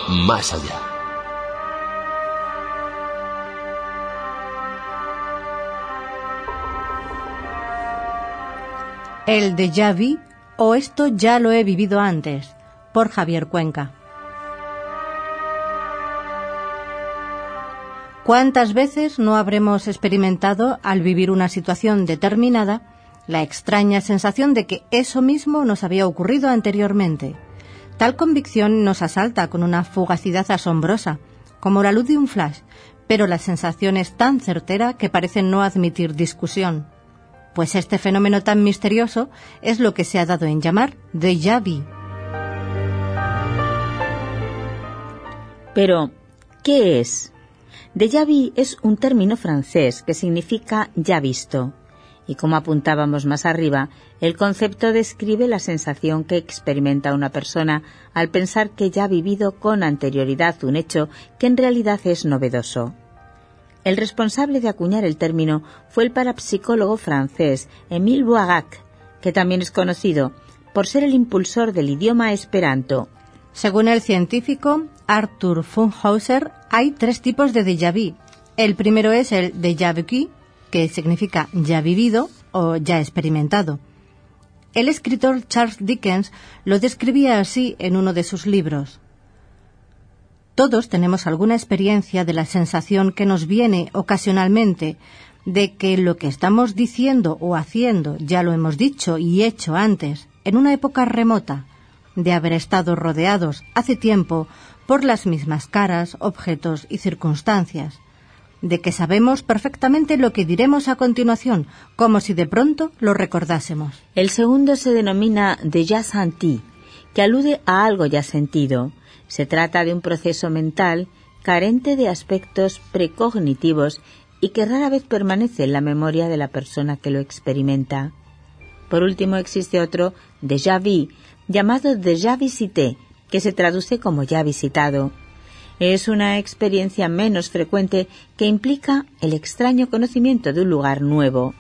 más allá. El déjà vu, o esto ya lo he vivido antes, por Javier Cuenca. ¿Cuántas veces no habremos experimentado, al vivir una situación determinada, la extraña sensación de que eso mismo nos había ocurrido anteriormente? Tal convicción nos asalta con una fugacidad asombrosa, como la luz de un flash, pero la sensación es tan certera que parece no admitir discusión. Pues este fenómeno tan misterioso es lo que se ha dado en llamar déjà vu. Pero, ¿qué es? Déjà vu es un término francés que significa ya visto. Y como apuntábamos más arriba, el concepto describe la sensación que experimenta una persona al pensar que ya ha vivido con anterioridad un hecho que en realidad es novedoso. El responsable de acuñar el término fue el parapsicólogo francés Émile Boirac, que también es conocido por ser el impulsor del idioma esperanto. Según el científico Arthur Funkhauser, hay 3 tipos de déjà vu. El primero es el déjà vécu, que significa ya vivido o ya experimentado. El escritor Charles Dickens lo describía así en uno de sus libros. Todos tenemos alguna experiencia de la sensación que nos viene ocasionalmente de que lo que estamos diciendo o haciendo ya lo hemos dicho y hecho antes, en una época remota, de haber estado rodeados hace tiempo por las mismas caras, objetos y circunstancias, de que sabemos perfectamente lo que diremos a continuación, como si de pronto lo recordásemos. El segundo se denomina déjà senti, que alude a algo ya sentido. Se trata de un proceso mental carente de aspectos precognitivos y que rara vez permanece en la memoria de la persona que lo experimenta. Por último, existe otro déjà vu, llamado déjà visité, que se traduce como ya visitado. Es una experiencia menos frecuente que implica el extraño conocimiento de un lugar nuevo.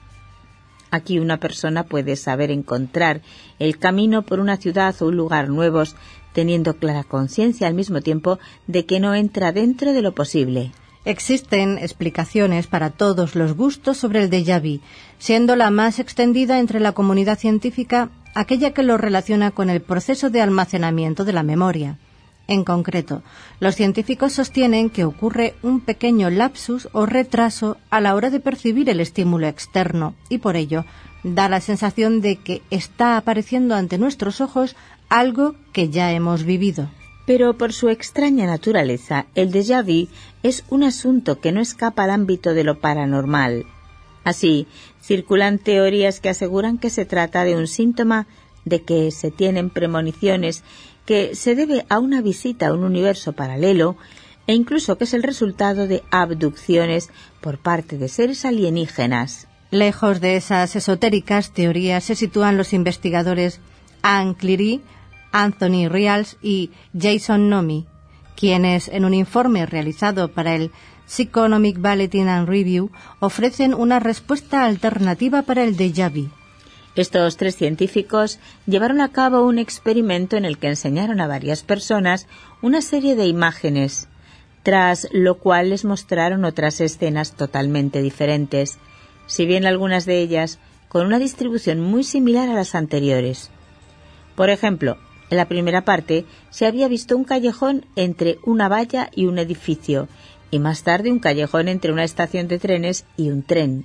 Aquí una persona puede saber encontrar el camino por una ciudad o un lugar nuevos, teniendo clara conciencia al mismo tiempo de que no entra dentro de lo posible. Existen explicaciones para todos los gustos sobre el déjà vu, siendo la más extendida entre la comunidad científica aquella que lo relaciona con el proceso de almacenamiento de la memoria. En concreto, los científicos sostienen que ocurre un pequeño lapsus o retraso a la hora de percibir el estímulo externo y por ello da la sensación de que está apareciendo ante nuestros ojos algo que ya hemos vivido. Pero por su extraña naturaleza, el déjà vu es un asunto que no escapa al ámbito de lo paranormal. Así, circulan teorías que aseguran que se trata de un síntoma de que se tienen premoniciones, que se debe a una visita a un universo paralelo e incluso que es el resultado de abducciones por parte de seres alienígenas. Lejos de esas esotéricas teorías se sitúan los investigadores Anne Cleary, Anthony Rials y Jason Nomi, quienes en un informe realizado para el Psychonomic Bulletin and Review ofrecen una respuesta alternativa para el déjà vu. Estos 3 científicos llevaron a cabo un experimento en el que enseñaron a varias personas una serie de imágenes, tras lo cual les mostraron otras escenas totalmente diferentes, si bien algunas de ellas con una distribución muy similar a las anteriores. Por ejemplo, en la primera parte se había visto un callejón entre una valla y un edificio, y más tarde un callejón entre una estación de trenes y un tren.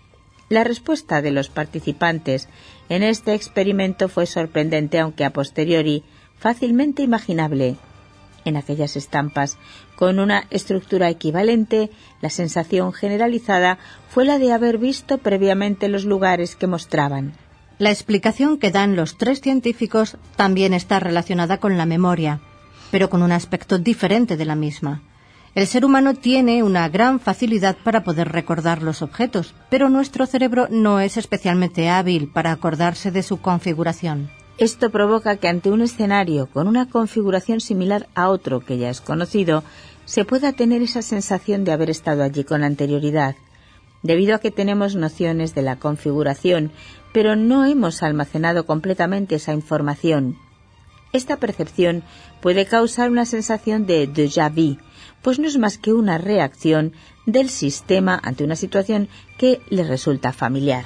La respuesta de los participantes en este experimento fue sorprendente, aunque a posteriori fácilmente imaginable. En aquellas estampas, con una estructura equivalente, la sensación generalizada fue la de haber visto previamente los lugares que mostraban. La explicación que dan los 3 científicos también está relacionada con la memoria, pero con un aspecto diferente de la misma. El ser humano tiene una gran facilidad para poder recordar los objetos, pero nuestro cerebro no es especialmente hábil para acordarse de su configuración. Esto provoca que ante un escenario con una configuración similar a otro que ya es conocido, se pueda tener esa sensación de haber estado allí con anterioridad, debido a que tenemos nociones de la configuración, pero no hemos almacenado completamente esa información. Esta percepción puede causar una sensación de déjà vu, pues no es más que una reacción del sistema ante una situación que le resulta familiar.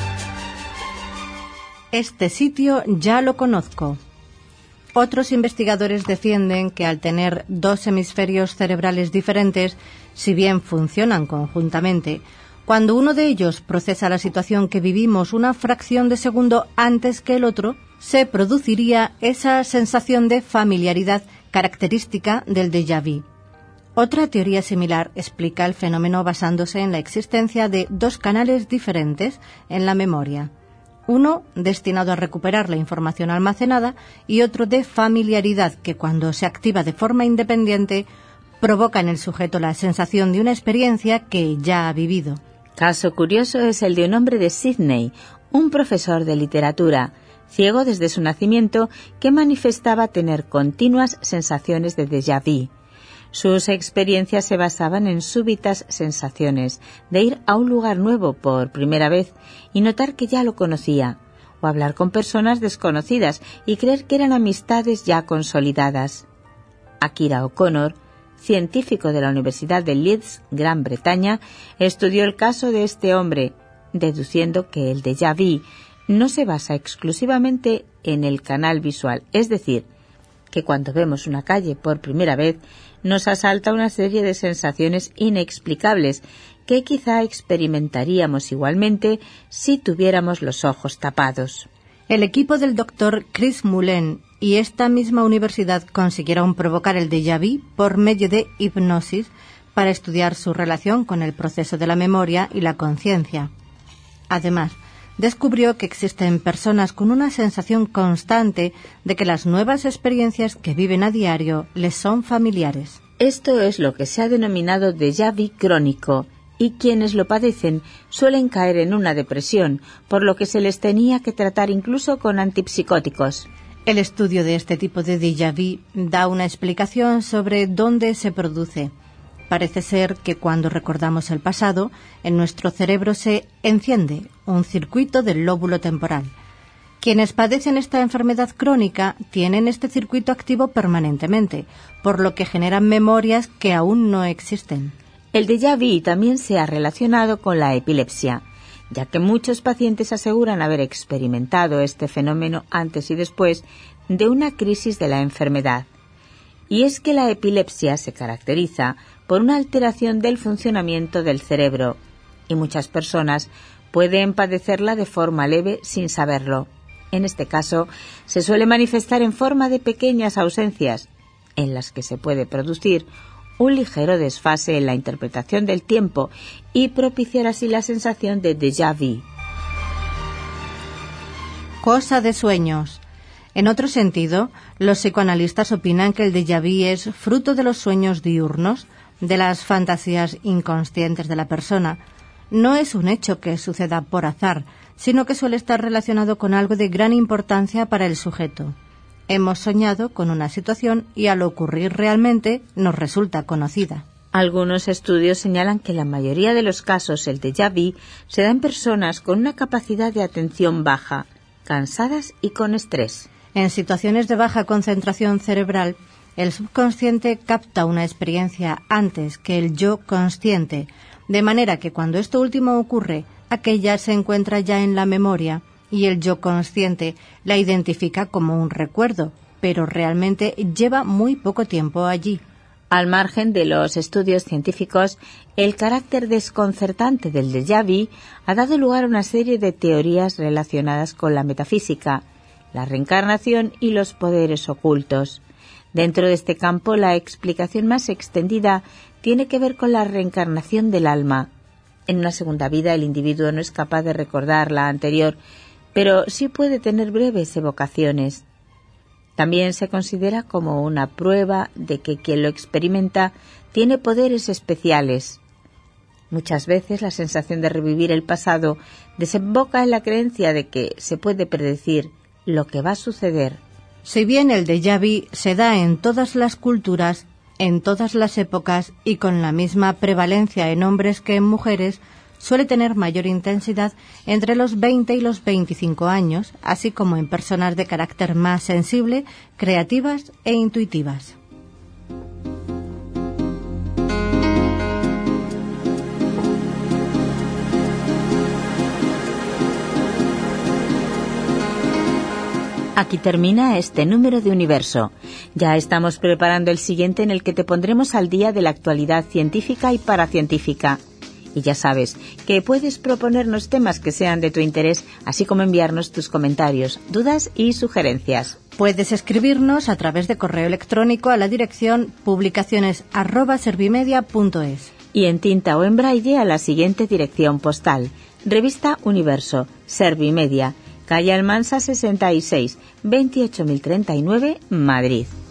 Este sitio ya lo conozco. Otros investigadores defienden que al tener dos hemisferios cerebrales diferentes, si bien funcionan conjuntamente, cuando uno de ellos procesa la situación que vivimos una fracción de segundo antes que el otro, se produciría esa sensación de familiaridad característica del déjà vu. Otra teoría similar explica el fenómeno basándose en la existencia de dos canales diferentes en la memoria. Uno destinado a recuperar la información almacenada y otro de familiaridad que cuando se activa de forma independiente provoca en el sujeto la sensación de una experiencia que ya ha vivido. Caso curioso es el de un hombre de Sydney, un profesor de literatura, ciego desde su nacimiento, que manifestaba tener continuas sensaciones de déjà vu. Sus experiencias se basaban en súbitas sensaciones de ir a un lugar nuevo por primera vez y notar que ya lo conocía, o hablar con personas desconocidas y creer que eran amistades ya consolidadas. Akira O'Connor, científico de la Universidad de Leeds, Gran Bretaña, estudió el caso de este hombre, deduciendo que el déjà vu no se basa exclusivamente en el canal visual, es decir, que cuando vemos una calle por primera vez nos asalta una serie de sensaciones inexplicables que quizá experimentaríamos igualmente si tuviéramos los ojos tapados. El equipo del doctor Chris Mullen y esta misma universidad consiguieron provocar el déjà vu por medio de hipnosis para estudiar su relación con el proceso de la memoria y la conciencia. Además, descubrió que existen personas con una sensación constante de que las nuevas experiencias que viven a diario les son familiares. Esto es lo que se ha denominado déjà vu crónico, y quienes lo padecen suelen caer en una depresión, por lo que se les tenía que tratar incluso con antipsicóticos. El estudio de este tipo de déjà vu da una explicación sobre dónde se produce. Parece ser que cuando recordamos el pasado, en nuestro cerebro se enciende un circuito del lóbulo temporal. Quienes padecen esta enfermedad crónica tienen este circuito activo permanentemente, por lo que generan memorias que aún no existen. El déjà vu también se ha relacionado con la epilepsia, ya que muchos pacientes aseguran haber experimentado este fenómeno antes y después de una crisis de la enfermedad. Y es que la epilepsia se caracteriza por una alteración del funcionamiento del cerebro, y muchas personas pueden padecerla de forma leve sin saberlo. En este caso, se suele manifestar en forma de pequeñas ausencias, en las que se puede producir un ligero desfase en la interpretación del tiempo y propiciar así la sensación de déjà vu. Cosa de sueños. En otro sentido, los psicoanalistas opinan que el déjà vu es fruto de los sueños diurnos, de las fantasías inconscientes de la persona. No es un hecho que suceda por azar, sino que suele estar relacionado con algo de gran importancia para el sujeto. Hemos soñado con una situación y al ocurrir realmente nos resulta conocida. Algunos estudios señalan que en la mayoría de los casos el déjà vu se da en personas con una capacidad de atención baja, cansadas y con estrés. En situaciones de baja concentración cerebral, el subconsciente capta una experiencia antes que el yo consciente, de manera que cuando esto último ocurre, aquella se encuentra ya en la memoria y el yo consciente la identifica como un recuerdo, pero realmente lleva muy poco tiempo allí. Al margen de los estudios científicos, el carácter desconcertante del déjà vu ha dado lugar a una serie de teorías relacionadas con la metafísica, la reencarnación y los poderes ocultos. Dentro de este campo, la explicación más extendida tiene que ver con la reencarnación del alma. En una segunda vida, el individuo no es capaz de recordar la anterior, pero sí puede tener breves evocaciones. También se considera como una prueba de que quien lo experimenta tiene poderes especiales. Muchas veces la sensación de revivir el pasado desemboca en la creencia de que se puede predecir lo que va a suceder. Si bien el déjà vu se da en todas las culturas, en todas las épocas y con la misma prevalencia en hombres que en mujeres, suele tener mayor intensidad entre los 20 y los 25 años, así como en personas de carácter más sensible, creativas e intuitivas. Aquí termina este número de Universo. Ya estamos preparando el siguiente en el que te pondremos al día de la actualidad científica y paracientífica. Y ya sabes que puedes proponernos temas que sean de tu interés, así como enviarnos tus comentarios, dudas y sugerencias. Puedes escribirnos a través de correo electrónico a la dirección publicaciones@servimedia.es. Y en tinta o en braille a la siguiente dirección postal: Revista Universo, Servimedia, calle Almansa 66, 28039, Madrid.